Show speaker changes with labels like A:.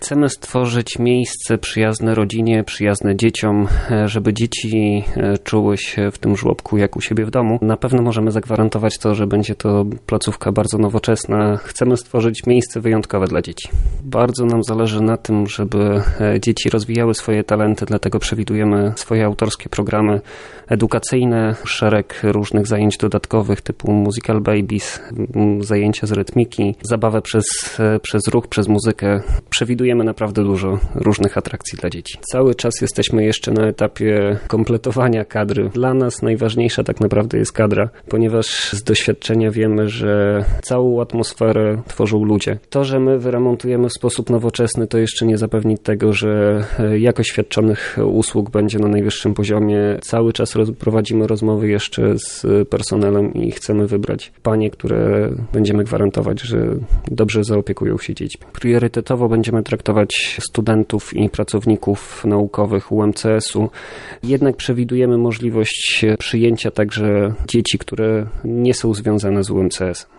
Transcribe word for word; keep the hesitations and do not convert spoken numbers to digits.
A: Chcemy stworzyć miejsce przyjazne rodzinie, przyjazne dzieciom, żeby dzieci czuły się w tym żłobku jak u siebie w domu. Na pewno możemy zagwarantować to, że będzie to placówka bardzo nowoczesna. Chcemy stworzyć miejsce wyjątkowe dla dzieci. Bardzo nam zależy na tym, żeby dzieci rozwijały swoje talenty, dlatego przewidujemy swoje autorskie programy edukacyjne, szereg różnych zajęć dodatkowych typu Musical Babies, zajęcia z rytmiki, zabawę przez, przez ruch, przez muzykę. Przewidujemy naprawdę dużo różnych atrakcji dla dzieci. Cały czas jesteśmy jeszcze na etapie kompletowania kadry. Dla nas najważniejsza tak naprawdę jest kadra, ponieważ z doświadczenia wiemy, że całą atmosferę tworzą ludzie. To, że my wyremontujemy w sposób nowoczesny, to jeszcze nie zapewni tego, że jakość świadczonych usług będzie na najwyższym poziomie. Cały czas roz- prowadzimy rozmowy jeszcze z personelem i chcemy wybrać panie, które będziemy gwarantować, że dobrze zaopiekują się dziećmi. Priorytetowo będziemy traktować studentów i pracowników naukowych U M C S-u. Jednak przewidujemy możliwość przyjęcia także dzieci, które nie są związane z U M C S.